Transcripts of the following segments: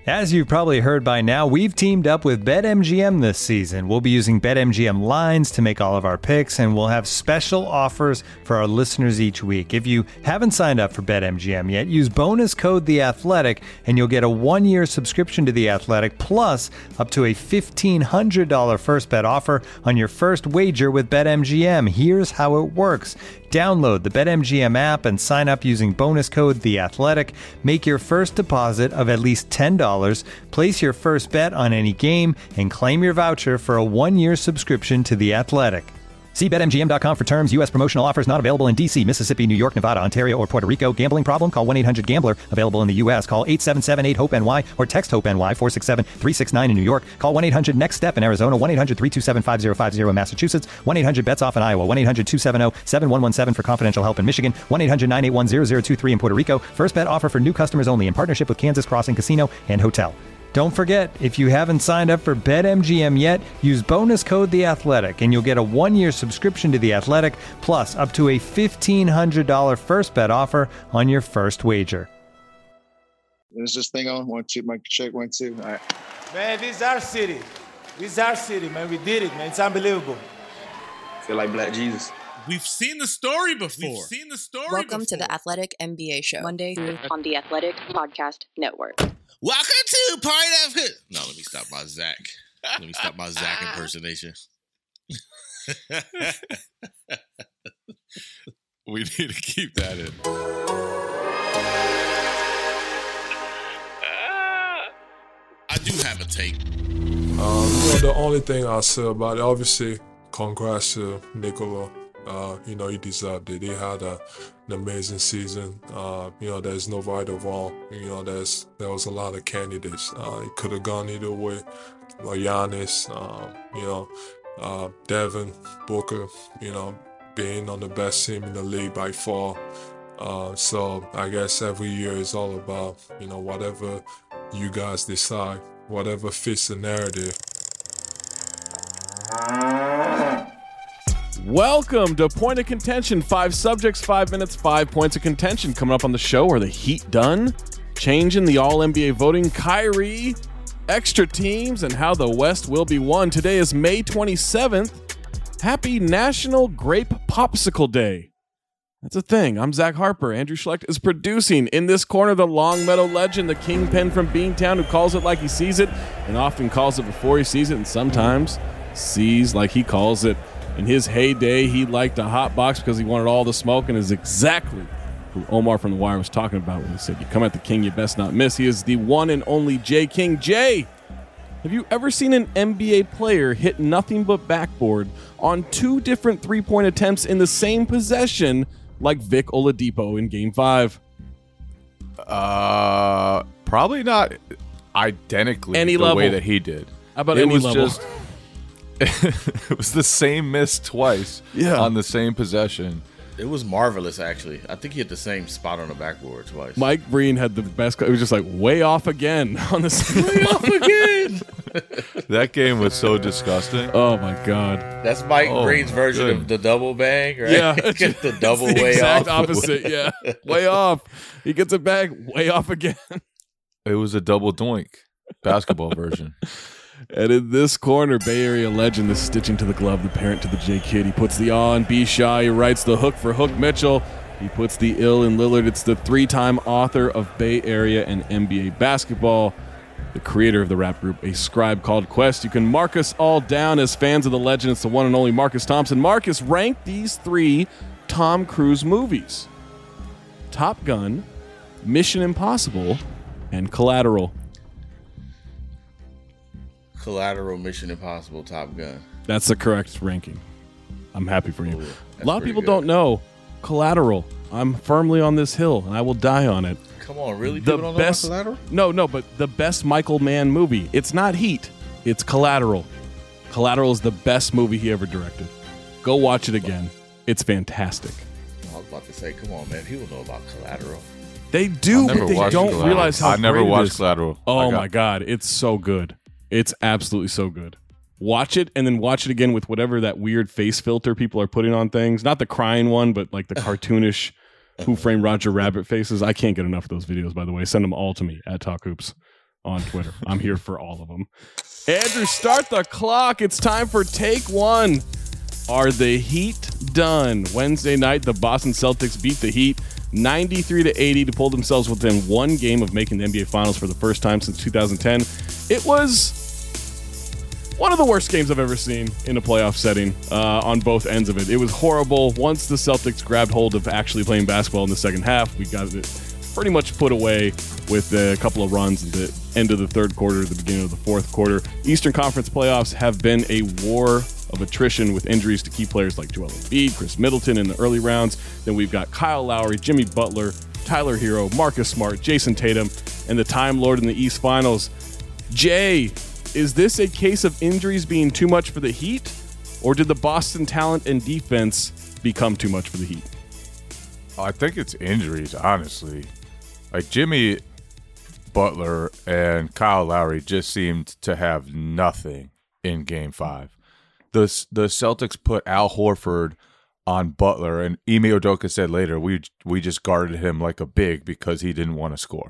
As you've probably heard by now, we've teamed up with BetMGM this season. We'll be using BetMGM lines to make all of our picks, and we'll have special offers for our listeners each week. If you haven't signed up for BetMGM yet, use bonus code The Athletic, and you'll get a 1-year subscription to The Athletic, plus up to a $1,500 first bet offer on your first wager with BetMGM. Here's how it works. Download the BetMGM app and sign up using bonus code The Athletic. Make your first deposit of at least $10. Place your first bet on any game and claim your voucher for a 1-year subscription to The Athletic. See BetMGM.com for terms. U.S. promotional offers not available in D.C., Mississippi, New York, Nevada, Ontario, or Puerto Rico. Gambling problem? Call 1-800-GAMBLER. Available in the U.S. Call 877-8-HOPE-NY or text HOPE-NY 467-369 in New York. Call 1-800-NEXT-STEP in Arizona. 1-800-327-5050 in Massachusetts. 1-800-BETS-OFF in Iowa. 1-800-270-7117 for confidential help in Michigan. 1-800-981-0023 in Puerto Rico. First bet offer for new customers only in partnership with Kansas Crossing Casino and Hotel. Don't forget, if you haven't signed up for BetMGM yet, use bonus code The Athletic, and you'll get a 1-year subscription to The Athletic, plus up to a $1,500 first bet offer on your first wager. Is this thing on? 1, 2, mic check, 1, 2. All right. Man, this is our city. This is our city, man. We did it, man. It's unbelievable. Feel like Black Jesus. We've seen the story before. Welcome to the Athletic NBA Show, Monday through on the Athletic Podcast Network. Welcome to Pineapple. No, let me stop my Zach. Impersonation. We need to keep that in. I do have a take. The only thing I'll say about it, obviously, congrats to Nikola. He deserved it. He had an amazing season. There's no right or wrong. There was a lot of candidates. It could have gone either way. Giannis, Devin Booker, being on the best team in the league by far. So I guess every year is all about, whatever you guys decide, whatever fits the narrative. Welcome to Point of Contention. 5 subjects, 5 minutes, 5 points of contention. Coming up on the show, are the Heat done? Changing the All-NBA voting, Kyrie, extra teams, and how the West will be won. Today is May 27th. Happy National Grape Popsicle Day. That's a thing. I'm Zach Harper. Andrew Schlecht is producing. In this corner, the Longmeadow legend, the kingpin from Beantown, who calls it like he sees it, and often calls it before he sees it, and sometimes sees like he calls it. In his heyday, he liked a hot box because he wanted all the smoke, and is exactly who Omar from The Wire was talking about when he said, "You come at the king, you best not miss." He is the one and only Jay King. Jay, have you ever seen an NBA player hit nothing but backboard on 2 different three-point attempts in the same possession like Vic Oladipo in Game 5? Probably not identically any the level. Way that he did. How about it any was level? Just it was the same miss twice on the same possession. It was marvelous, actually. I think he hit the same spot on the backboard twice. Mike Breen had the best. It was just like way off again on the way off again. That game was so disgusting. Oh my god. That's Mike Breen's version of the double bang, right? Yeah, Get the double the way exact off. opposite. Yeah, way off. He gets it back, way off again. It was a double doink basketball version. And in this corner, Bay Area legend, the stitching to the glove, the parent to the J Kid. He puts the on B Shy. He writes the hook for Hook Mitchell. He puts the ill in Lillard. It's the 3-time author of Bay Area and NBA basketball, the creator of the rap group A Scribe Called Quest. You can mark us all down as fans of the legend. It's the one and only Marcus Thompson. Marcus, rank these 3 Tom Cruise movies: Top Gun, Mission Impossible, and Collateral. Collateral, Mission Impossible, Top Gun. That's the correct ranking. I'm happy for you. Ooh, a lot of people good. don't know Collateral. I'm firmly on this hill, and I will die on it. Come on, really? People don't know about Collateral? No, but the best Michael Mann movie. It's not Heat. It's Collateral. Collateral is the best movie he ever directed. Go watch it again. It's fantastic. I was about to say, come on, man. People know about Collateral. They do, but they don't realize how I never great it watched is. Collateral. Oh, my God. It's so good. It's absolutely so good. Watch it and then watch it again with whatever that weird face filter people are putting on things. Not the crying one, but like the cartoonish Who Framed Roger Rabbit faces. I can't get enough of those videos, by the way. Send them all to me at Talk Hoops on Twitter. I'm here for all of them. Andrew, start the clock. It's time for take one. Are the Heat done? Wednesday night, the Boston Celtics beat the Heat 93-80 to pull themselves within one game of making the NBA Finals for the first time since 2010. It was one of the worst games I've ever seen in a playoff setting on both ends of it. It was horrible. Once the Celtics grabbed hold of actually playing basketball in the second half, we got it pretty much put away with a couple of runs at the end of the third quarter, the beginning of the fourth quarter. Eastern Conference playoffs have been a war of attrition with injuries to key players like Joel Embiid, Chris Middleton in the early rounds. Then we've got Kyle Lowry, Jimmy Butler, Tyler Hero, Marcus Smart, Jason Tatum, and the Time Lord in the East Finals. Jay, is this a case of injuries being too much for the Heat, or did the Boston talent and defense become too much for the Heat? I think it's injuries, honestly. Like Jimmy Butler and Kyle Lowry just seemed to have nothing in Game 5. The Celtics put Al Horford on Butler, and Ime Udoka said later, we just guarded him like a big because he didn't want to score.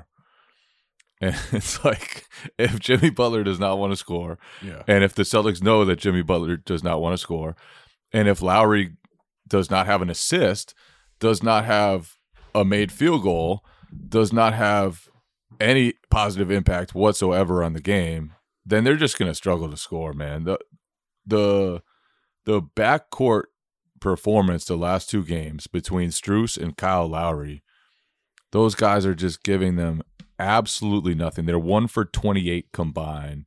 And it's like, if Jimmy Butler does not want to score, and if the Celtics know that Jimmy Butler does not want to score, and if Lowry does not have an assist, does not have a made field goal, does not have any positive impact whatsoever on the game, then they're just going to struggle to score, man. The backcourt performance the last two games between Strus and Kyle Lowry, those guys are just giving them absolutely nothing. They're 1 for 28 combined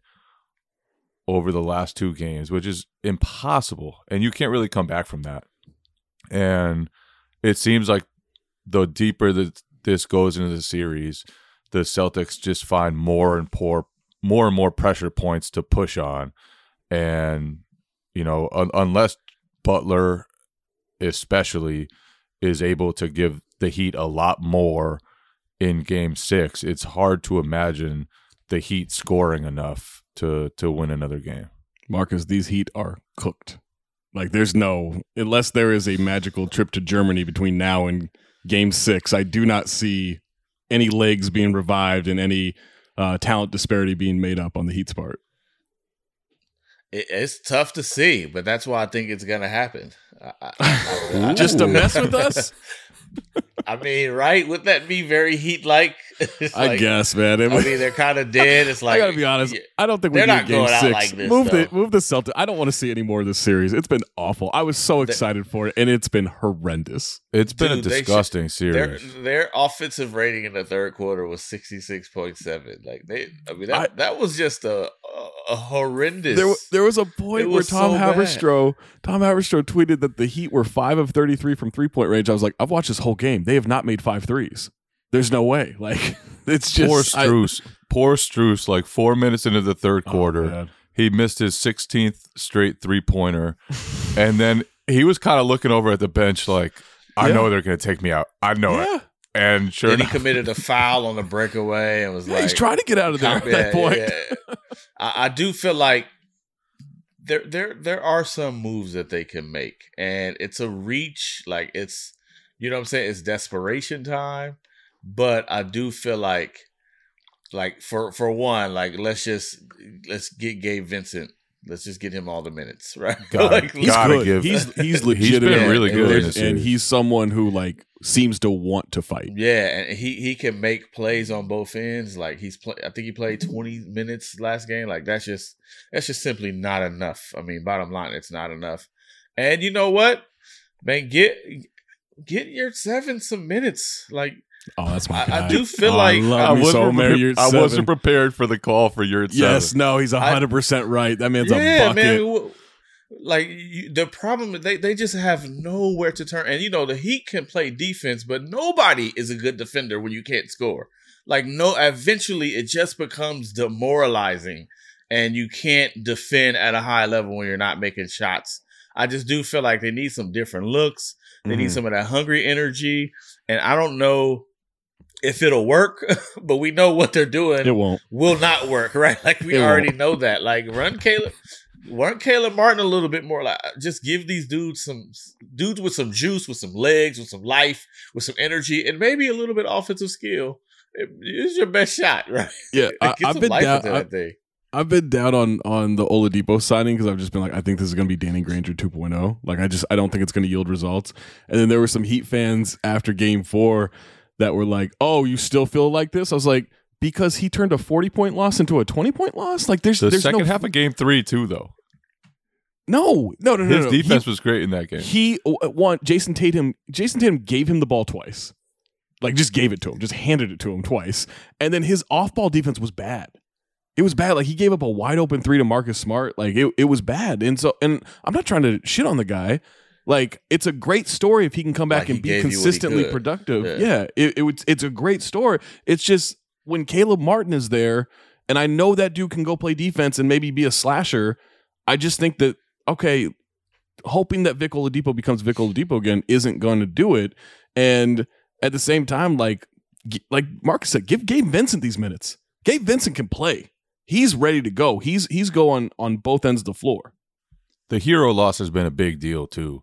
over the last two games, which is impossible, and you can't really come back from that. And it seems like the deeper that this goes into the series, the Celtics just find more and more pressure points to push on. And, you know, unless Butler especially is able to give the Heat a lot more in Game 6, it's hard to imagine the Heat scoring enough to win another game. Marcus, these Heat are cooked. Like, there's no, unless there is a magical trip to Germany between now and Game 6, I do not see any legs being revived and any talent disparity being made up on the Heat's part. It's tough to see, but that's why I think it's going to happen. Just to mess with us? I mean, right? Wouldn't that be very Heat-like? I guess, man. I mean, they're kind of dead. It's like, I gotta be honest. I don't think we need Game 6. Like this, move the Celtics. I don't want to see any more of this series. It's been awful. I was so excited for it, and it's been horrendous. It's been a disgusting series. Their offensive rating in the third quarter was 66.7. Like that was just a horrendous. There was a point where Tom Haberstroh tweeted that the Heat were 5 of 33 from 3-point range. I was like, I've watched this whole game. They have not made 5 threes. There's no way. Like, it's just Poor Strus. Like 4 minutes into the third quarter, he missed his 16th straight 3-pointer, and then he was kind of looking over at the bench like, I know they're going to take me out. I know it. And sure enough, he committed a foul on the breakaway and was like, he's trying to get out of there at that point. Yeah. I do feel like there are some moves that they can make, and it's a reach. Like, it's, you know what I'm saying? It's desperation time. But I do feel like for one, like let's get Gabe Vincent. Let's just get him all the minutes, right? He's good. He's legitimate. He's been really good, and he's someone who like seems to want to fight. Yeah, and he can make plays on both ends. Like I think he played 20 minutes last game. Like that's just simply not enough. I mean, bottom line, it's not enough. And you know what, man, get your 7 some minutes, like. Oh, that's my guy. I do feel like I wasn't prepared for the call for your 7. Yes, no, he's 100% right. That man's a bucket. Man, like the problem is they just have nowhere to turn. And you know, the Heat can play defense, but nobody is a good defender when you can't score. Like eventually it just becomes demoralizing, and you can't defend at a high level when you're not making shots. I just do feel like they need some different looks. They need some of that hungry energy, and I don't know if it'll work, but we know what they're doing. It will not work, right? Like we already know that. Like run Caleb Martin a little bit more. Like just give these dudes with some juice, with some legs, with some life, with some energy, and maybe a little bit of offensive skill. It's your best shot, right? Yeah, I've been down. I've been down on the Oladipo signing because I've just been like, I think this is going to be Danny Granger 2.0. Like, I don't think it's going to yield results. And then there were some Heat fans after Game 4 that were like, "Oh, you still feel like this?" I was like, because he turned a 40-point loss into a 20-point loss. Like, there's the second no half of Game 3 too, though. No. His defense was great in that game. Jason Tatum gave him the ball twice. Like, just gave it to him, just handed it to him twice. And then his off-ball defense was bad. It was bad. Like, he gave up a wide open 3 to Marcus Smart. Like, it was bad. And I'm not trying to shit on the guy. Like, it's a great story if he can come back and be consistently productive. Yeah, it's a great story. It's just when Caleb Martin is there, and I know that dude can go play defense and maybe be a slasher, I just think that, okay, hoping that Vic Oladipo becomes Vic Oladipo again isn't going to do it. And at the same time, like Marcus said, give Gabe Vincent these minutes. Gabe Vincent can play. He's ready to go. He's going on both ends of the floor. The hero loss has been a big deal too,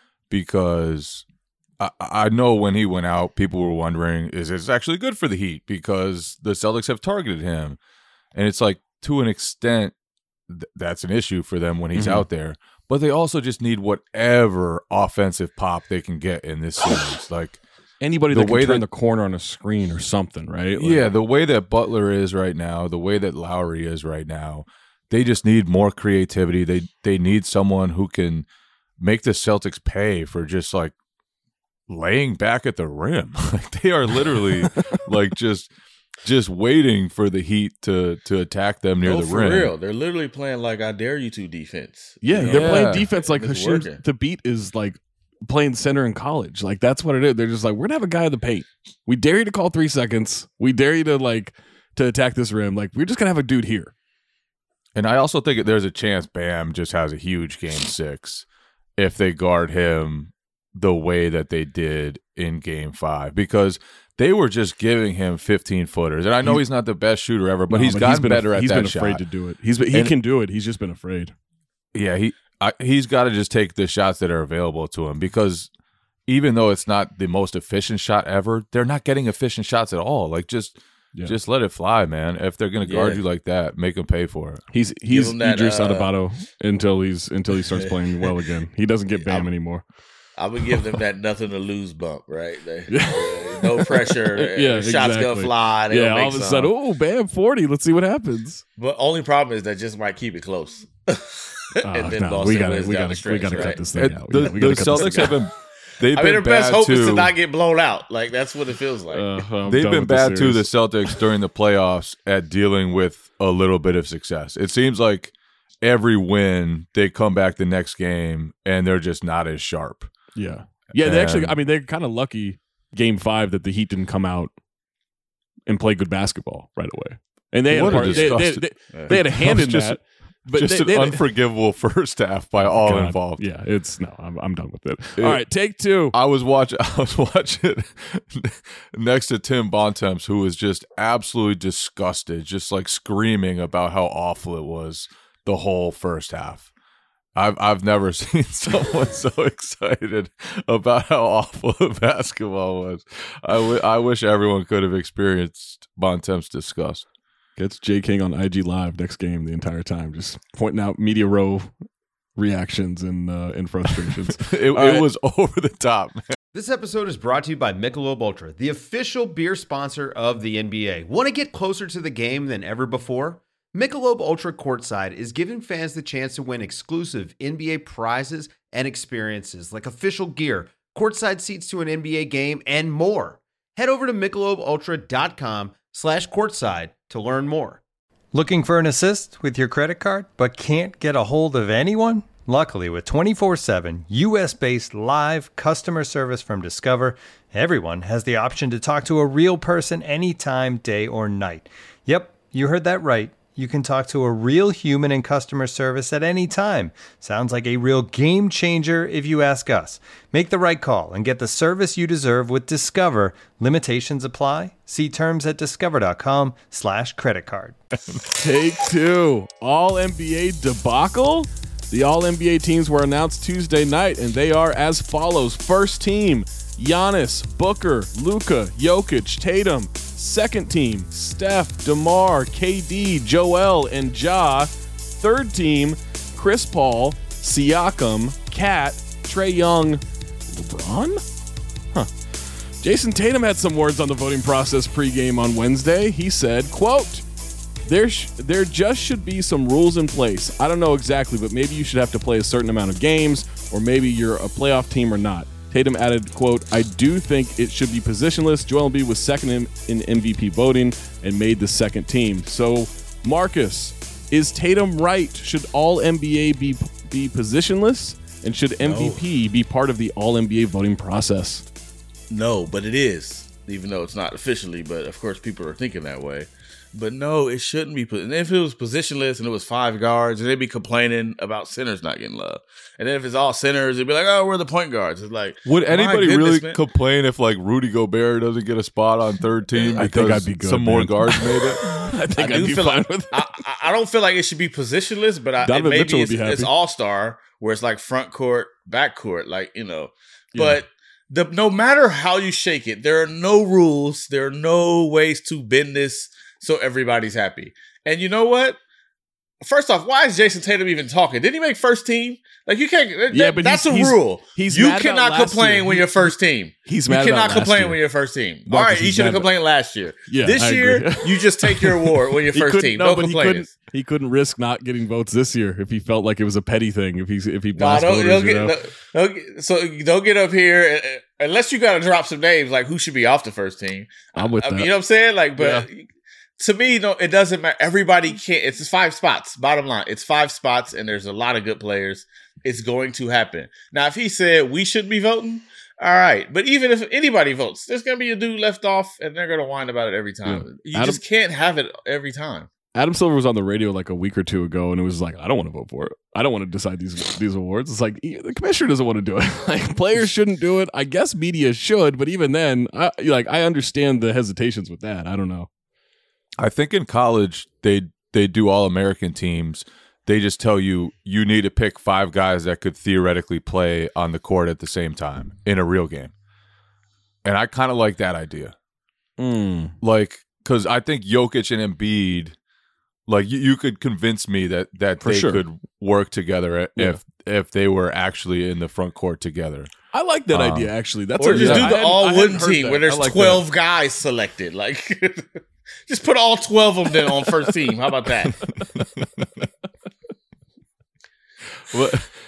because I know when he went out, people were wondering, is this actually good for the Heat? Because the Celtics have targeted him. And it's like, to an extent, that's an issue for them when he's out there. But they also just need whatever offensive pop they can get in this series. Like, anybody that can turn the corner on a screen or something, right? Like, yeah, the way that Butler is right now, the way that Lowry is right now, they just need more creativity. They need someone who can make the Celtics pay for just like laying back at the rim. Like, they are literally like just waiting for the Heat to attack them near the rim. For real, they're literally playing like I dare you to defense. Yeah, they're playing defense like Hashim Thabit is like playing center in college. Like, that's what it is. They're just like, we're gonna have a guy in the paint. We dare you to call 3 seconds. We dare you to attack this rim. Like, we're just gonna have a dude here. And I also think there's a chance Bam just has a huge Game 6 if they guard him the way that they did in Game 5, because they were just giving him 15-footers. And I know he's not the best shooter ever, but he's gotten better at that shot. He's been afraid to do it. He can do it. He's just been afraid. Yeah, he's got to just take the shots that are available to him, because even though it's not the most efficient shot ever, they're not getting efficient shots at all. Like, just let it fly, man. If they're going to guard you like that, make them pay for it. He's Idris Adebayo until he starts playing well again. He doesn't get Bam anymore. I would give them that nothing to lose bump, right? No pressure. Shots gonna fly. All of a sudden, oh, Bam 40. Let's see what happens. But only problem is that just might keep it close. And then we gotta cut this thing out. The Celtics have been. Their best hope is to not get blown out. Like, that's what it feels like. They've been bad too, the Celtics, during the playoffs at dealing with a little bit of success. It seems like every win, they come back the next game and they're just not as sharp. Yeah. Yeah, they're kind of lucky Game 5 that the Heat didn't come out and play good basketball right away. And they had a hand in that. But just an unforgivable first half by all involved. Yeah, I'm done with it. All right, take 2. I was watching next to Tim Bontemps, who was just absolutely disgusted, just like screaming about how awful it was the whole first half. I've never seen someone so excited about how awful the basketball was. I wish everyone could have experienced Bontemps' disgust. Gets Jay King on IG Live next game the entire time, just pointing out media row reactions and frustrations. It was over the top, man. This episode is brought to you by Michelob Ultra, the official beer sponsor of the NBA. Want to get closer to the game than ever before? Michelob Ultra Courtside is giving fans the chance to win exclusive NBA prizes and experiences like official gear, courtside seats to an NBA game, and more. Head over to MichelobUltra.com/courtside to learn more. Looking for an assist with your credit card but can't get a hold of anyone? Luckily, with 24/7 US-based live customer service from Discover, everyone has the option to talk to a real person anytime, day or night. Yep, you heard that right. You can talk to a real human in customer service at any time. Sounds like a real game changer if you ask us. Make the right call and get the service you deserve with Discover. Limitations apply. See terms at discover.com/creditcard. Take 2. All-NBA debacle? The All-NBA teams were announced Tuesday night, and they are as follows. First team, Giannis, Booker, Luka, Jokic, Tatum, Second team, Steph, DeMar, KD, Joel, and Ja. Third team, Chris Paul, Siakam, Kat, Trae Young, LeBron? Huh. Jason Tatum had some words on the voting process pregame on Wednesday. He said, quote, There just should be some rules in place. I don't know exactly, but maybe you should have to play a certain amount of games, or maybe you're a playoff team or not. Tatum added, quote, I do think it should be positionless. Joel Embiid was second in MVP voting and made the second team. So, Marcus, is Tatum right? Should all NBA be positionless? And should MVP be part of the all NBA voting process? No, but it is, even though it's not officially. But, of course, people are thinking that way. But no, it shouldn't be. And if it was positionless and it was 5 guards, and they'd be complaining about centers not getting love. And then if it's all centers, it'd be like, oh, we're the point guards. It's like, would anybody really complain if like Rudy Gobert doesn't get a spot on third team because I think I'd be good, some more guards made it? I think I'd be fine with it. I don't feel like it should be positionless, but maybe it's all-star where it's like front court, back court, like, you know. Yeah. But no matter how you shake it, there are no rules. There are no ways to bend this so everybody's happy. And you know what? First off, why is Jason Tatum even talking? Didn't he make first team? Like, you can't. But that's a rule. You cannot complain when you're first team. He's mad. You cannot complain when you're first team. All right, he should have complained last year. Yeah, this year, you just take your award when you're first team. No complaining. He couldn't risk not getting votes this year if he felt like it was a petty thing. If he voters, so don't get up here unless you got to drop some names. Like, who should be off the first team? I'm with that. You know what I'm saying? Like, but. Yeah. To me, no, it doesn't matter. Everybody can't. It's 5 spots. Bottom line, it's 5 spots, and there's a lot of good players. It's going to happen. Now, if he said we should be voting, all right. But even if anybody votes, there's going to be a dude left off, and they're going to whine about it every time. Yeah. You just can't have it every time. Adam Silver was on the radio like a week or two ago, and it was like, I don't want to vote for it. I don't want to decide these awards. It's like the commissioner doesn't want to do it. Like, players shouldn't do it. I guess media should, but even then, I understand the hesitations with that. I don't know. I think in college they do all American teams. They just tell you need to pick 5 guys that could theoretically play on the court at the same time in a real game. And I kind of like that idea. Like, because I think Jokic and Embiid, like you could convince me that they could work together if they were actually in the front court together. I like that idea, actually. That's or just do the all-wooden team where there's 12 guys selected. Like, just put all 12 of them on first team. How about that? Well,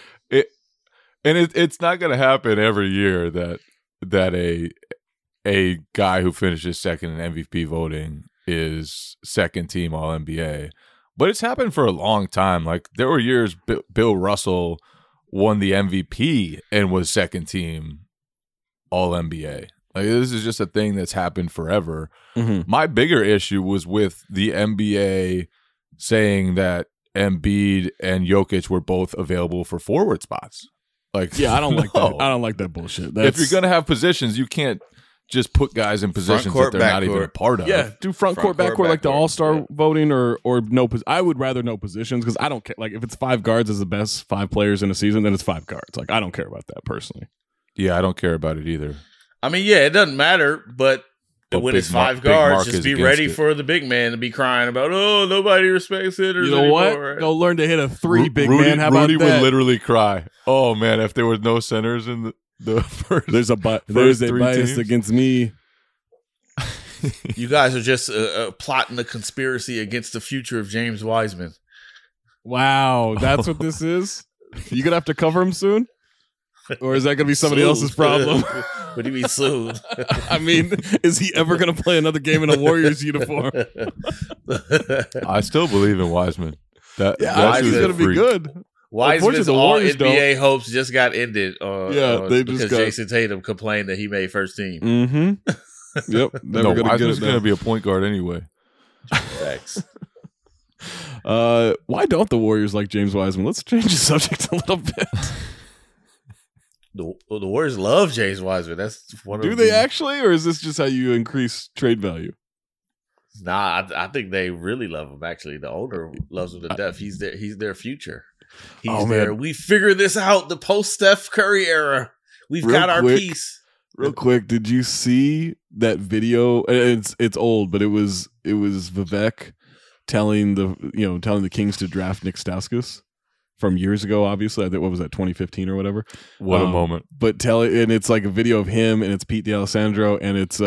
it's not going to happen every year that a guy who finishes second in MVP voting is second team All NBA. But it's happened for a long time. Like, there were years Bill Russell won the MVP and was second team All NBA. Like, this is just a thing that's happened forever. Mm-hmm. My bigger issue was with the NBA saying that Embiid and Jokic were both available for forward spots. Like, yeah, I don't like that. I don't like that bullshit. If you're gonna have positions, you can't just put guys in positions that they're not even a part of. Yeah, do front court, back court, like the All-Star voting, or no. I would rather no positions, because I don't care. Like, if it's 5 guards as the best 5 players in a season, then it's 5 guards. Like, I don't care about that personally. Yeah, I don't care about it either. I mean, yeah, it doesn't matter, but when it's 5 guards, just be ready for the big man to be crying about, oh, nobody respects it. You know what? Right? Go learn to hit a 3, big man. How about Rudy that? would literally cry. Oh man, if there was no centers in the first, there's a bias teams against me. You guys are just plotting a conspiracy against the future of James Wiseman. Wow, that's what this is? You gonna have to cover him soon? Or is that going to be somebody else's problem? What do you mean soon? I mean, is he ever going to play another game in a Warriors uniform? I still believe in Wiseman. Wiseman's going to be good. Wiseman's all NBA hopes just got ended because Jason Tatum complained that he made first team. Mm-hmm. Yep. Wiseman's going to be a point guard anyway. Thanks. Why don't the Warriors like James Wiseman? Let's change the subject a little bit. The Warriors love James Wiseman. That's one. Do they actually, or is this just how you increase trade value? Nah, I think they really love him. Actually, the owner loves him to death. He's their future. He's there. We figured this out. The post Steph Curry era. We've got our piece. Real quick, did you see that video? It's old, but it was Vivek telling the Kings to draft Nick Stauskas from years ago. Obviously, I think what was that 2015 or whatever. What a moment! But and it's like a video of him, and it's Pete D'Alessandro, and it's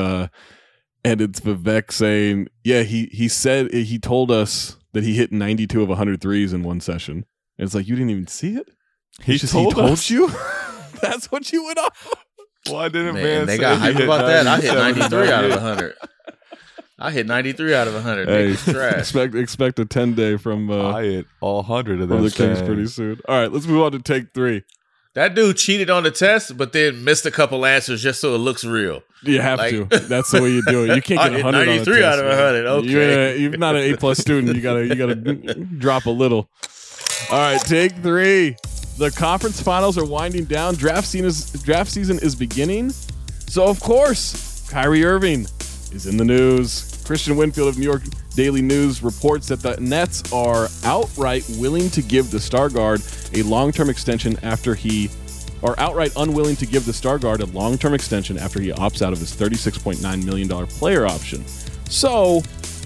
Vivek saying, yeah, he told us that he hit 92 of 100 threes in one session. And it's like, you didn't even see it? He told you? That's what you went off. Why didn't man they say got hype about that? I hit 93 out of 100. 100. I hit 93 out of 100. Hey, Trash. expect a 10-day from I hit all 100 of from those the Kings things. pretty soon. All right, let's move on to take 3. That dude cheated on the test, but then missed a couple answers just so it looks real. You have to. That's the way you do it. You can't get 100 on a 93 test, out of 100. Okay. You're not an A+ student. You gotta drop a little. All right, take 3. The conference finals are winding down. Draft season is beginning. So, of course, Kyrie Irving is in the news. Christian Winfield of New York Daily News reports that the Nets are outright willing to give the star guard a long-term extension after outright unwilling to give the star guard a long-term extension after he opts out of his $36.9 million player option. So,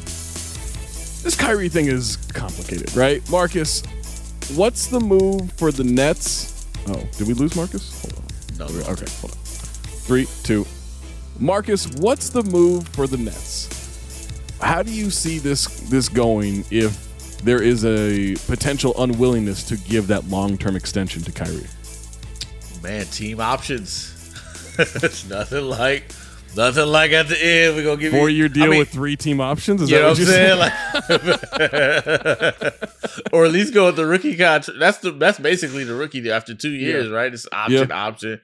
this Kyrie thing is complicated, right? Marcus, what's the move for the Nets? Oh, did we lose Marcus? Hold on. No. Okay, hold on. 3, 2. Marcus, what's the move for the Nets? How do you see this going if there is a potential unwillingness to give that long-term extension to Kyrie? Man, team options. It's nothing like at the end we're gonna give 4-year deal with 3 team options. Is you that know what I'm saying? Or at least go with the rookie contract. That's basically the rookie deal after 2 years, right? It's option.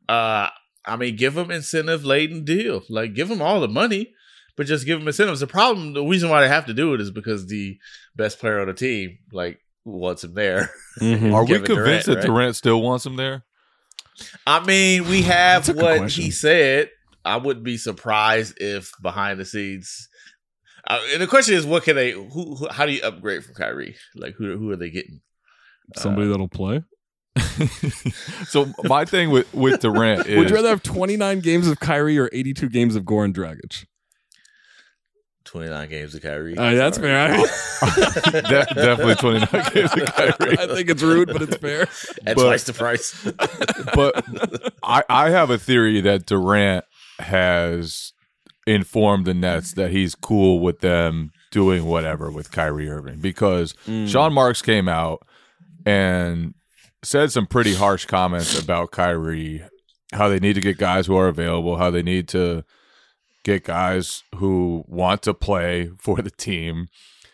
I mean, give them incentive laden deal. Like, give them all the money, but just give them incentives. The reason why they have to do it is because the best player on the team wants him there. Mm-hmm. Are we convinced that right? Durant still wants him there? I mean, we have what question. he said. I wouldn't be surprised if behind the scenes. And the question is, what can they? How do you upgrade from Kyrie? Like, who are they getting? Somebody that'll play. So my thing with Durant is, would you rather have 29 games of Kyrie or 82 games of Goran Dragic? 29 games of Kyrie. That's fair. definitely 29 games of Kyrie. I think it's rude, but it's fair. At twice the price. But I have a theory that Durant has informed the Nets that he's cool with them doing whatever with Kyrie Irving, because Sean Marks came out and said some pretty harsh comments about Kyrie, how they need to get guys who are available, how they need to get guys who want to play for the team.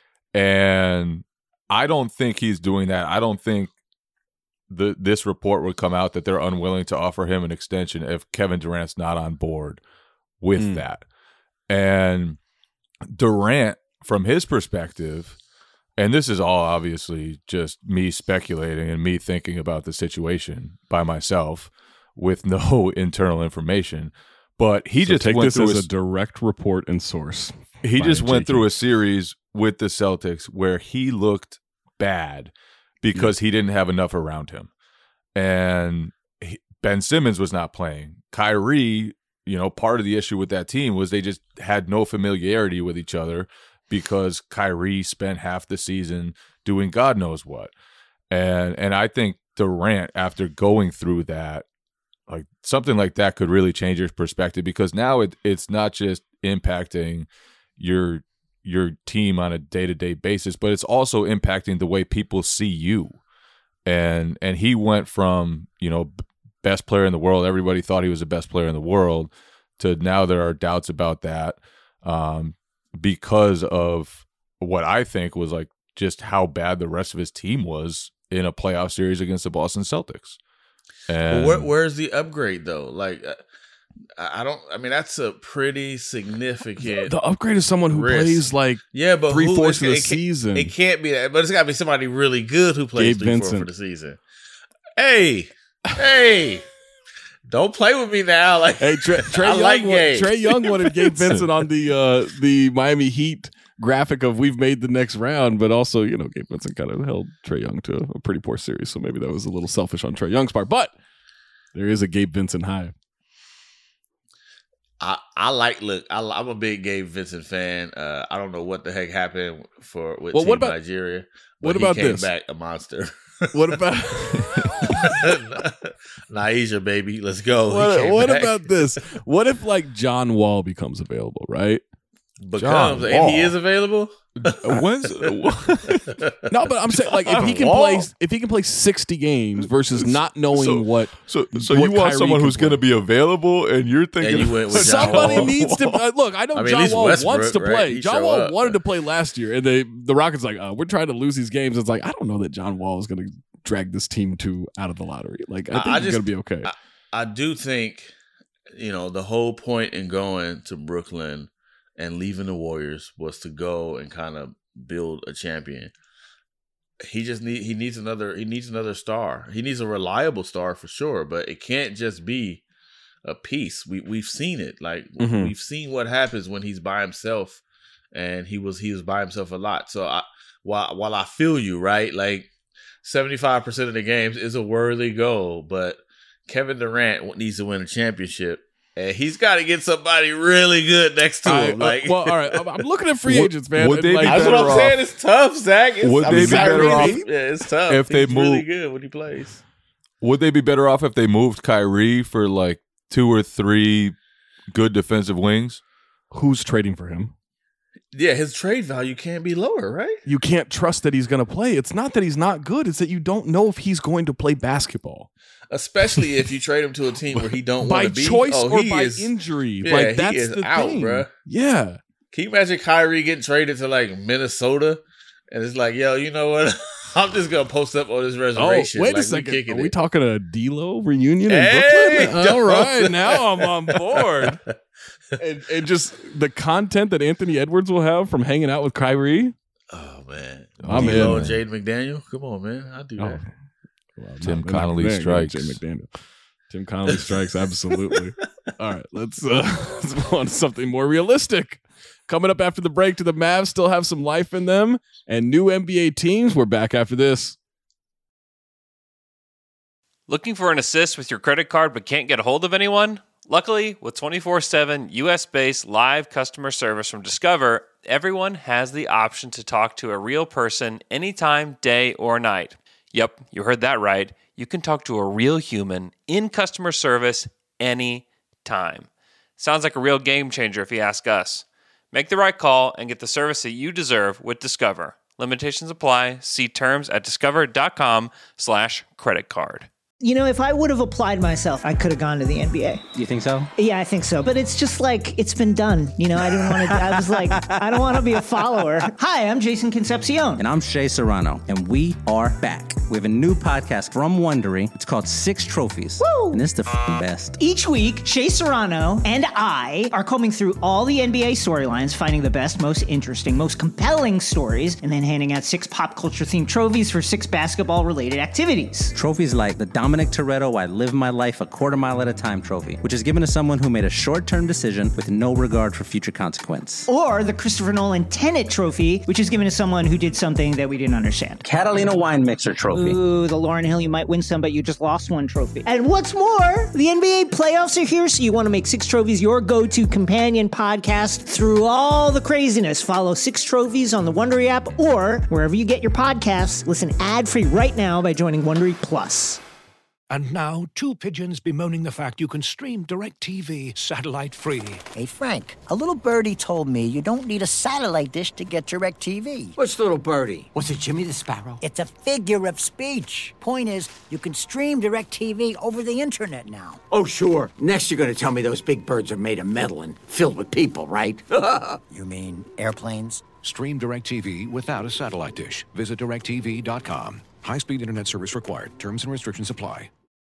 And I don't think he's doing that. I don't think this report would come out that they're unwilling to offer him an extension if Kevin Durant's not on board with that. And Durant, from his perspective, and this is all obviously just me speculating and me thinking about the situation by myself with no internal information, but he just take went this through as a direct report and source. He just went through a series with the Celtics where he looked bad because he didn't have enough around him. And Ben Simmons was not playing. Kyrie, part of the issue with that team was they just had no familiarity with each other because Kyrie spent half the season doing God knows what. And I think Durant, after going through that, like something like that could really change your perspective, because now it's not just impacting your team on a day-to-day basis, but it's also impacting the way people see you. And he went from, best player in the world, everybody thought he was the best player in the world, to now there are doubts about that because of what I think was like just how bad the rest of his team was in a playoff series against the Boston Celtics. And where's the upgrade though? Like, that's a pretty significant. The upgrade is someone who plays like but 3/4 of the season. It can't be that, but it's got to be somebody really good who plays 3/4 of the season. Hey, don't play with me now. Like, hey, Trae Young wanted Gabe Vincent on the Miami Heat graphic of we've made the next round, but also, Gabe Vincent kind of held Trae Young to a pretty poor series, so maybe that was a little selfish on Trae Young's part, but there is a Gabe Vincent high. I'm a big Gabe Vincent fan. I don't know what the heck happened with Team Nigeria. What about he came this? back a monster. What about Naija, baby? Let's go. What about this? What if like John Wall becomes available, right? And he is available. When's No, but I'm saying like if he can play 60 games versus not knowing what. So what you want Kyrie someone who's going to be available, and you're thinking you went with somebody John Wall. needs to look. I know John Wall wants to play. Right? John Wall wanted to play last year, and the Rockets like, we're trying to lose these games. It's like I don't know that John Wall is going to drag this team out of the lottery. Like I think he's going to be okay. I do think the whole point in going to Brooklyn and leaving the Warriors was to go and kind of build a champion. He needs another star. He needs a reliable star for sure, but it can't just be a piece. We've seen it. Like we've seen what happens when he's by himself, and he was by himself a lot. So while I feel you, right? Like 75% of the games is a worthy goal, but Kevin Durant needs to win a championship. And he's got to get somebody really good next to him. All right. I'm looking at free agents, man. That's what I'm saying. It's tough, Zach. It's tough. If they he's move, really good when he plays. Would they be better off if they moved Kyrie for like 2 or 3 good defensive wings? Who's trading for him? Yeah, his trade value can't be lower, right? You can't trust that he's going to play. It's not that he's not good. It's that you don't know if he's going to play basketball. Especially if you trade him to a team where he don't want to be. By choice or by injury. Yeah, like, that's he is the out, thing. bro. Yeah. Can you imagine Kyrie getting traded to like Minnesota? And it's like, yo, you know what? I'm just going to post up on this reservation. Oh, wait a second. Are we talking a D-Lo reunion in Brooklyn? All right. Now I'm on board. and just the content that Anthony Edwards will have from hanging out with Kyrie. Oh, man. I'm in. D-Lo and Jaden McDaniel? Come on, man. I'll do that. Well, Tim Connolly strikes. Tim Connolly strikes, absolutely. All right, let's move on to something more realistic. Coming up after the break, do the Mavs still have some life in them? And new NBA teams, we're back after this. Looking for an assist with your credit card but can't get a hold of anyone? Luckily, with 24/7 US-based live customer service from Discover, everyone has the option to talk to a real person anytime, day or night. Yep, you heard that right. You can talk to a real human in customer service anytime. Sounds like a real game changer if you ask us. Make the right call and get the service that you deserve with Discover. Limitations apply. See terms at discover.com/creditcard. You know, if I would have applied myself, I could have gone to the NBA. You think so? Yeah, I think so. But it's just like, it's been done. You know, I didn't want to, I was like, I don't want to be a follower. Hi, I'm Jason Concepcion. And I'm Shea Serrano. And we are back. We have a new podcast from Wondery. It's called Six Trophies. Woo! And it's the best. Each week, Shea Serrano and I are combing through all the NBA storylines, finding the best, most interesting, most compelling stories, and then handing out 6 pop culture themed trophies for 6 basketball related activities. Trophies like the Dominic Toretto I Live My Life a Quarter Mile at a Time trophy, which is given to someone who made a short-term decision with no regard for future consequence. Or the Christopher Nolan Tenet trophy, which is given to someone who did something that we didn't understand. Catalina Wine Mixer trophy. Ooh, the Lauryn Hill You Might Win Some, but You Just Lost One trophy. And what's more, the NBA playoffs are here, so you want to make 6 Trophies your go-to companion podcast through all the craziness. Follow 6 Trophies on the Wondery app or wherever you get your podcasts. Listen ad-free right now by joining Wondery Plus. And now, 2 pigeons bemoaning the fact you can stream DirecTV satellite-free. Hey, Frank, a little birdie told me you don't need a satellite dish to get DirecTV. What's little birdie? Was it Jimmy the Sparrow? It's a figure of speech. Point is, you can stream DirecTV over the internet now. Oh, sure. Next you're going to tell me those big birds are made of metal and filled with people, right? You mean airplanes? Stream DirecTV without a satellite dish. Visit DirecTV.com. High-speed internet service required. Terms and restrictions apply.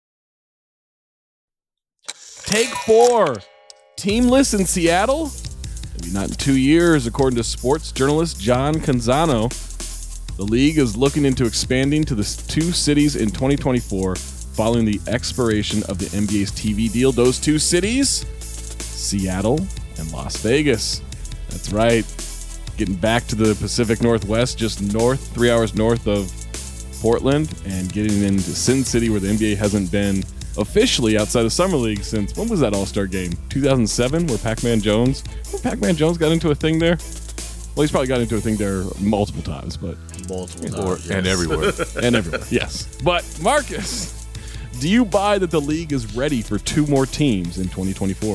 Take 4. Teamless in Seattle? Maybe not in 2 years, according to sports journalist John Canzano. The league is looking into expanding to the 2 cities in 2024 following the expiration of the NBA's TV deal. Those 2 cities? Seattle and Las Vegas. That's right. Getting back to the Pacific Northwest, just 3 hours north of Portland, and getting into Sin City where the NBA hasn't been officially outside of Summer League since, when was that All-Star game? 2007, where Pac-Man Jones got into a thing there? Well, he's probably got into a thing there multiple times, but and everywhere. And everywhere, yes. But Marcus, do you buy that the league is ready for 2 more teams in 2024?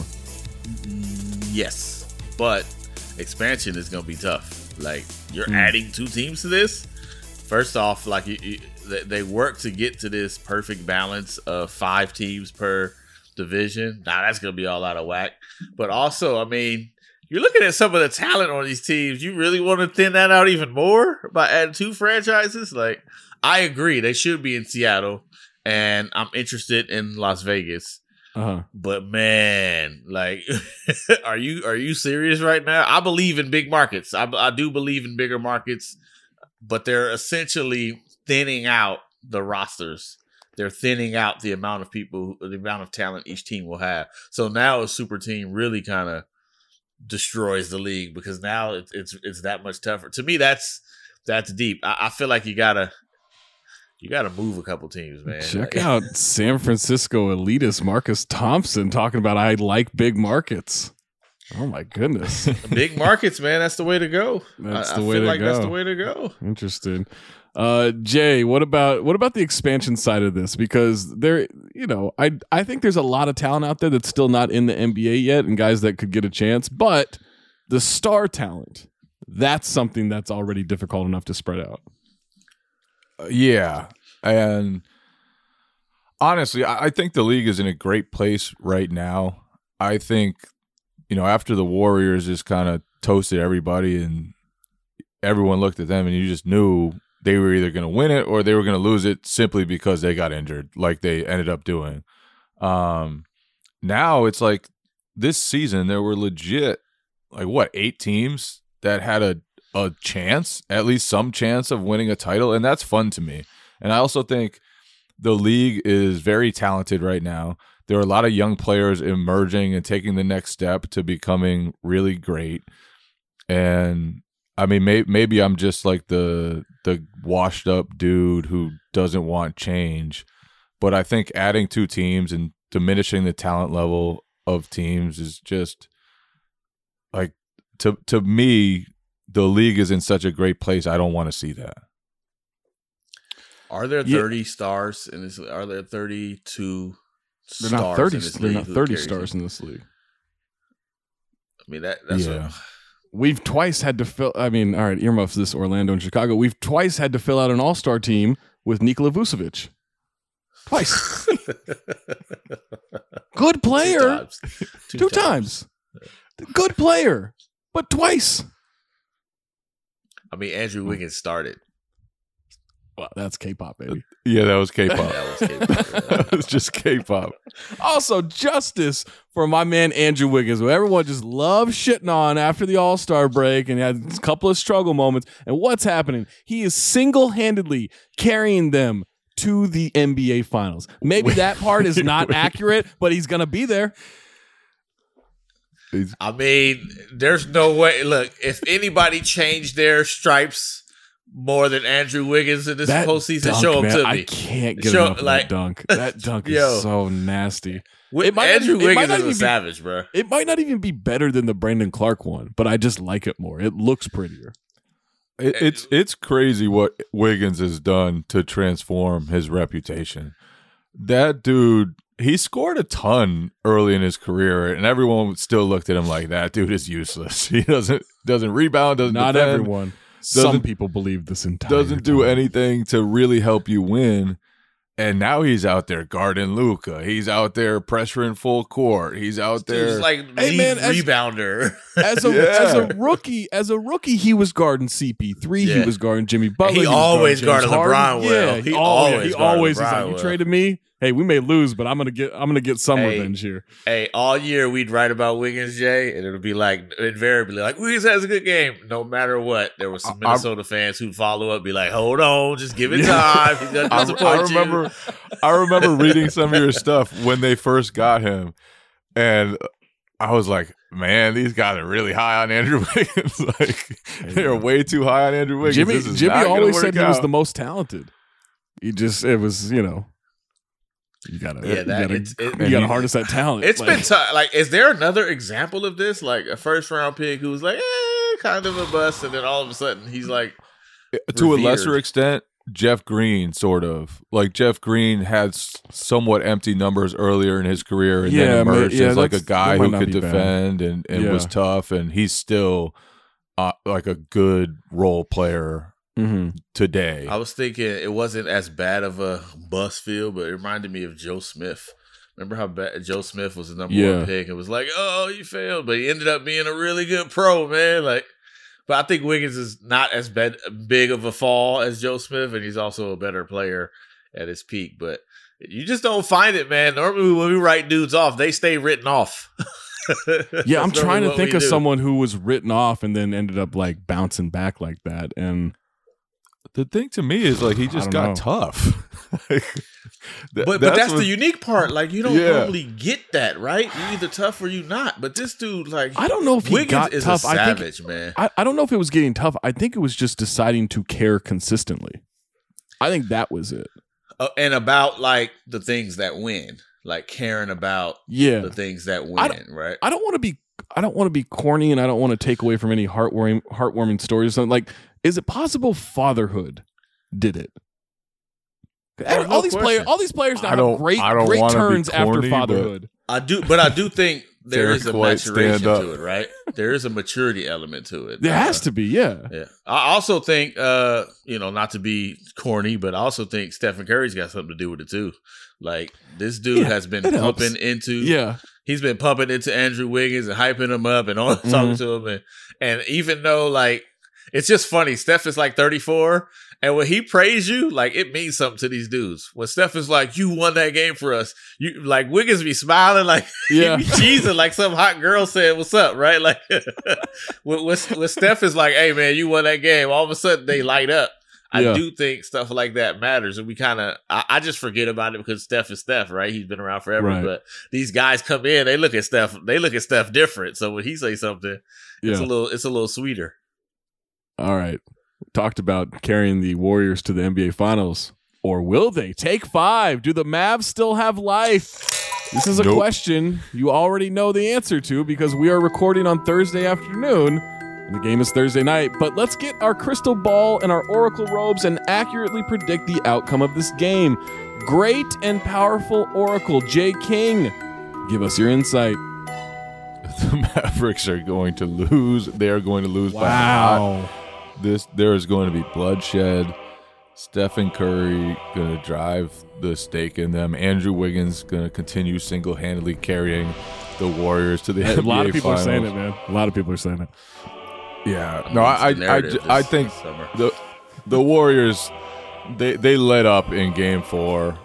Yes, but expansion is going to be tough. Like, you're adding 2 teams to this. First off, like they work to get to this perfect balance of 5 teams per division. Now that's going to be all out of whack. But also, I mean, you're looking at some of the talent on these teams. You really want to thin that out even more by adding 2 franchises? Like, I agree. They should be in Seattle, and I'm interested in Las Vegas. But man, like, are you serious right now? I believe in big markets. I do believe in bigger markets, but they're essentially thinning out the rosters. They're thinning out the amount of people, the amount of talent each team will have. So now a super team really kind of destroys the league because now it's that much tougher. To me, that's deep. I feel like you gotta move a couple teams, man. Check out San Francisco elitist Marcus Thompson talking about I like big markets. Oh my goodness. Big markets, man. That's the way to go. That's the I way feel to like go. that's the way to go. Interesting. Jay, what about the expansion side of this? Because there, I think there's a lot of talent out there that's still not in the NBA yet and guys that could get a chance, but the star talent, that's something that's already difficult enough to spread out. Yeah. And honestly, I think the league is in a great place right now. I think, after the Warriors just kind of toasted everybody and everyone looked at them and you just knew they were either going to win it or they were going to lose it simply because they got injured like they ended up doing. Now it's like this season there were legit, 8 teams that had a chance, at least some chance of winning a title, and that's fun to me. And I also think the league is very talented right now. There are a lot of young players emerging and taking the next step to becoming really great. And I mean, maybe I'm just like the washed up dude who doesn't want change, but I think adding 2 teams and diminishing the talent level of teams is just like to me, the league is in such a great place. I don't want to see that. Are there 30 stars in this? Are there 32 They're stars not 30. in this They're league? not Who 30 carries stars it? in this league. I mean, that's We've twice had to fill. I mean, all right, earmuffs this Orlando and Chicago. We've twice had to fill out an all-star team with Nikola Vucevic. Twice. Good player. 2 times. Good player, but twice. I mean, Andrew Wiggins started. Well, that's K-pop, baby. Yeah, that was K-pop. That was K-pop. It was just K-pop. Also, justice for my man Andrew Wiggins, who everyone just loved shitting on after the All-Star break and had a couple of struggle moments. And what's happening? He is single-handedly carrying them to the NBA Finals. Maybe that part is not accurate, but he's going to be there. I mean, there's no way. Look, if anybody changed their stripes more than Andrew Wiggins in this postseason, dunk, show him to me. I can't get enough of that dunk. That dunk is so nasty. Andrew Wiggins is a savage, bro. It might not even be better than the Brandon Clark one, but I just like it more. It looks prettier. It's crazy what Wiggins has done to transform his reputation. That dude, he scored a ton early in his career, and everyone still looked at him like that dude is useless. He doesn't rebound, doesn't not defend, everyone. Some people believe this entire doesn't do anything to really help you win. And now he's out there guarding Luka. He's out there pressuring full court. He's out there. He's like rebounder. As a rookie, he was guarding CP3. Yeah. He was guarding Jimmy Butler. He always guarded guarded LeBron well. Yeah, He always is guarded like, LeBron you well. traded me. Hey, we may lose, but I'm gonna get some revenge here. Hey, all year we'd write about Wiggins, Jay, and it'll be like invariably like Wiggins has a good game, no matter what. There were some Minnesota fans who'd follow up, be like, "Hold on, just give it time." He's gonna disappoint you. I remember reading some of your stuff when they first got him, and I was like, "Man, these guys are really high on Andrew Wiggins. Like, they are way too high on Andrew Wiggins." Jimmy always said he was the most talented. It was. You gotta harness that talent. It's been tough. Like, is there another example of this? Like a first round pick who was like, kind of a bust, and then all of a sudden he's like, to a lesser extent, Jeff Green, sort of. Like, Jeff Green had somewhat empty numbers earlier in his career and then emerged as like a guy who could defend and was tough, and he's still like a good role player today. I was thinking it wasn't as bad of a bust feel, but it reminded me of Joe Smith. Remember how bad Joe Smith was the number one pick? It was like, oh, you failed, but he ended up being a really good pro, man. Like, but I think Wiggins is not as big of a fall as Joe Smith, and he's also a better player at his peak. But you just don't find it, man. Normally when we write dudes off, they stay written off. Yeah, I'm trying to think of someone who was written off and then ended up like bouncing back like that. And the thing to me is like he just got tough. But that's the unique part. Like, you don't normally get that, right? You're either tough or you not. But this dude, like, I don't know if he Wiggins got is tough. a savage, man. I don't know if it was getting tough. I think it was just deciding to care consistently. I think that was it. And about like the things that win, like caring about the things that win, right? I don't want to be corny, and I don't want to take away from any heartwarming stories. So, like, is it possible fatherhood did it? All these players now have great turns after fatherhood. I do think there is a maturation to it, right? There is a maturity element to it. There has to be, yeah. I also think, not to be corny, but I also think Stephen Curry's got something to do with it too. Like, this dude has been pumping into, he's been pumping into Andrew Wiggins and hyping him up and all talking to him, and even though, like, it's just funny, Steph is like 34. And when he praise you, like, it means something to these dudes. When Steph is like, you won that game for us, you like Wiggins be smiling like he be cheesing like some hot girl said, what's up, right? Like when Steph is like, hey man, you won that game, all of a sudden they light up. I do think stuff like that matters. And we kind of I just forget about it because Steph is Steph, right? He's been around forever. Right. But these guys come in, they look at Steph different. So when he say something, it's a little sweeter. All right. Talked about carrying the Warriors to the NBA Finals. Or will they? Take 5. Do the Mavs still have life? This is a question you already know the answer to because we are recording on Thursday afternoon. And the game is Thursday night. But let's get our crystal ball and our oracle robes and accurately predict the outcome of this game. Great and powerful oracle, Jay King. Give us your insight. The Mavericks are going to lose. They are going to lose by a lot. There is going to be bloodshed. Stephen Curry going to drive the stake in them. Andrew Wiggins going to continue single-handedly carrying the Warriors to the NBA Finals. A lot of people are saying it, man. A lot of people are saying it. Yeah. No, I think the Warriors, they let up in Game 4.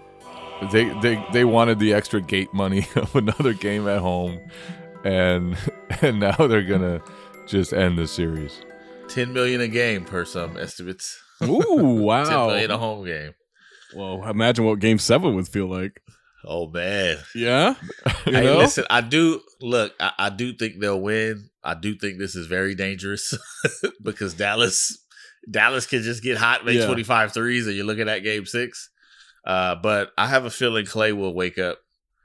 They wanted the extra gate money of another game at home, and now they're going to just end the series. $10 million a game per some estimates. Ooh, wow. $10 million a home game. Well, imagine what Game 7 would feel like. Oh, man. Yeah? Hey, listen, I do think they'll win. I do think this is very dangerous because Dallas can just get hot, make 25 threes, and you're looking at Game 6. But I have a feeling Klay will wake up.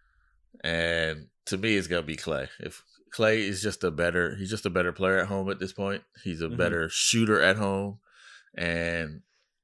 And to me, it's going to be Klay. If Klay is just a better player at home at this point. He's a better shooter at home, and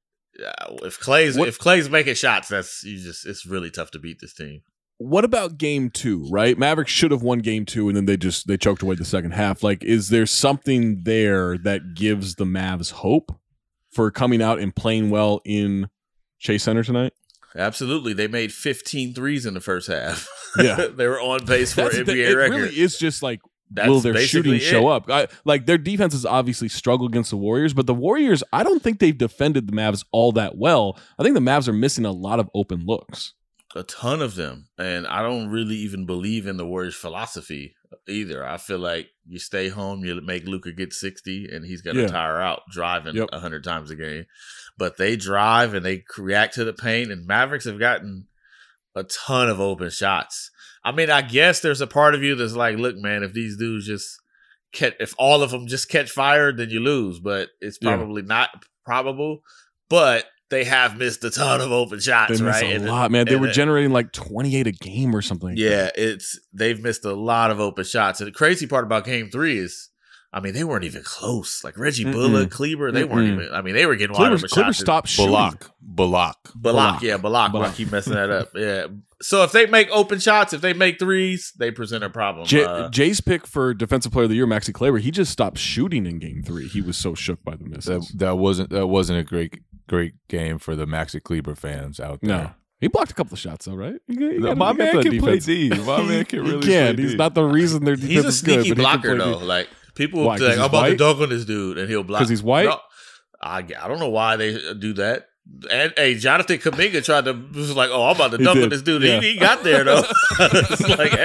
if Klay's making shots, it's really tough to beat this team. What about Game 2? Right, Mavericks should have won Game 2, and then they choked away the second half. Like, is there something there that gives the Mavs hope for coming out and playing well in Chase Center tonight? Absolutely. They made 15 threes in the first half. Yeah. They were on pace for an NBA record. It really is just like, will their shooting show up? Like, their defense has obviously struggled against the Warriors, but the Warriors, I don't think they've defended the Mavs all that well. I think the Mavs are missing a lot of open looks. A ton of them. And I don't really even believe in the Warriors' philosophy either. I feel like you stay home, you make Luka get 60, and he's going to tire out driving 100 times a game. But they drive and they react to the paint, and Mavericks have gotten a ton of open shots. I mean, I guess there's a part of you that's like, look, man, if these dudes if all of them just catch fire, then you lose. But it's probably not probable. But they have missed a ton of open shots, They missed right? a lot, man. They were generating like 28 a game or something. Yeah, they've missed a lot of open shots. And the crazy part about Game 3 is, I mean, they weren't even close. Like Reggie Bullock, Kleber, they weren't even. I mean, they were getting wide open Kleber shots. stopped shooting. Balak. I keep messing that up. Yeah. So if they make open shots, if they make threes, they present a problem. Jay's pick for Defensive Player of the Year, Maxi Kleber, he just stopped shooting in Game 3. He was so shook by the misses. That wasn't a great game for the Maxi Kleber fans out there. No. He blocked a couple of shots, though, right? My man can play D. My man can really play D. He's not the reason their defense is good. He's a sneaky blocker, though. Like, people will be like, I'm about to dunk on this dude, and he'll block. Because he's white? No, I don't know why they do that. And hey, Jonathan Kuminga tried to was like, oh, I'm about to dunk on this dude. Yeah. He got there though. It's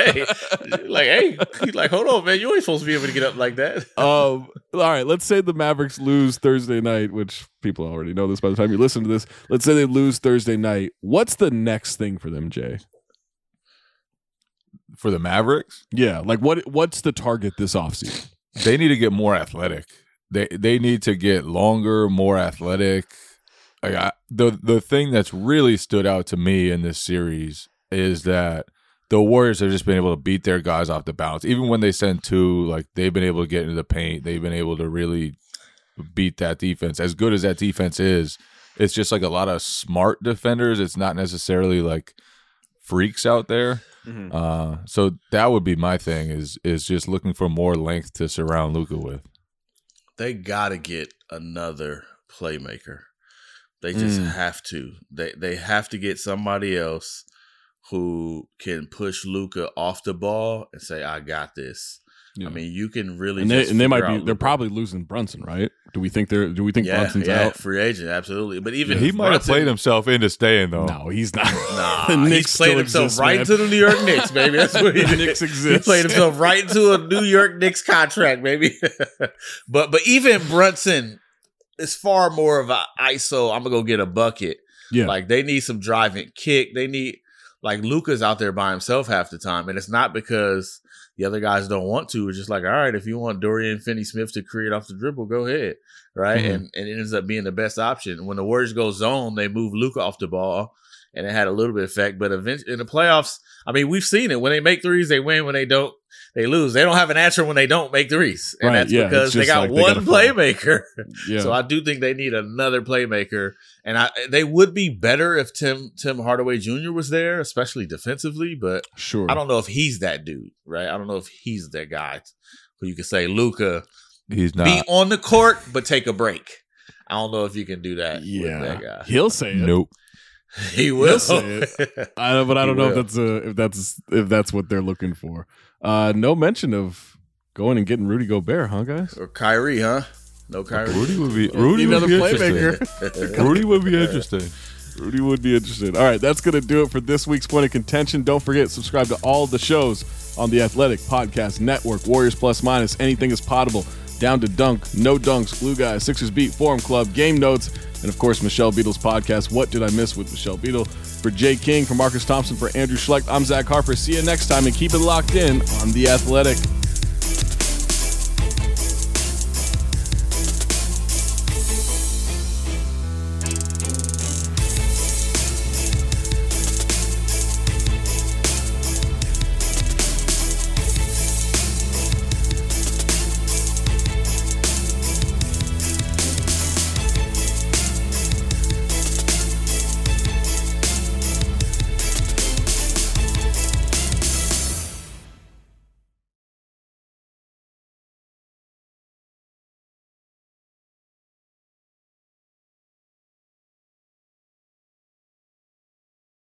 like, hold on, man, you ain't supposed to be able to get up like that. All right, let's say the Mavericks lose Thursday night, which people already know this by the time you listen to this. Let's say they lose Thursday night. What's the next thing for them, Jay? For the Mavericks? Yeah, like what's the target this offseason? They need to get more athletic. They need to get longer, more athletic. Like the thing that's really stood out to me in this series is that the Warriors have just been able to beat their guys off the bounce. Even when they send two, like they've been able to get into the paint. They've been able to really beat that defense. As good as that defense is, it's just like a lot of smart defenders. It's not necessarily like freaks out there. Mm-hmm. So that would be my thing is just looking for more length to surround Luka with. They got to get another playmaker. They just have to. They have to get somebody else who can push Luka off the ball and say, "I got this." Yeah. I mean, you can really. And they might be. They're probably losing Brunson, right? Do we think Brunson's out? Free agent, absolutely. But even he might have played himself into staying though. No, he's not. Nah, he's played himself right into the New York Knicks, baby. That's what he did. Knicks exist. He played himself right into a New York Knicks contract, baby. but even Brunson is far more of an ISO. I'm gonna go get a bucket. Yeah, like they need some drive and kick. They need like Luka's out there by himself half the time, and it's not because the other guys don't want to. It's just like, all right, if you want Dorian Finney-Smith to create off the dribble, go ahead, right? Mm-hmm. And it ends up being the best option. When the Warriors go zone, they move Luka off the ball, and it had a little bit of effect. But eventually, in the playoffs, I mean, we've seen it. When they make threes, they win. When they don't, they lose. They don't have an answer when they don't make threes. And that's because they got one playmaker. Yeah. So I do think they need another playmaker. And they would be better if Tim Hardaway Jr. was there, especially defensively. But sure, I don't know if he's that dude, right? I don't know if he's that guy who you could say, Luka, he's not. Be on the court, but take a break. I don't know if you can do that with that guy. He'll say it. Nope. He will. He'll say it. But I don't know if that's what they're looking for. No mention of going and getting Rudy Gobert, huh, guys? Or Kyrie, huh? No Kyrie. Rudy would be another playmaker. Rudy would be interesting. Rudy would be interested. All right, that's going to do it for this week's Point of Contention. Don't forget, subscribe to all the shows on the Athletic Podcast Network. Warriors Plus Minus, Anything is Potable, Down to Dunk, No Dunks, Glue Guys, Sixers Beat, Forum Club, Game Notes, and of course, Michelle Beadle's podcast, What Did I Miss with Michelle Beadle? For Jay King, for Marcus Thompson, for Andrew Schlecht, I'm Zach Harper. See you next time, and keep it locked in on The Athletic.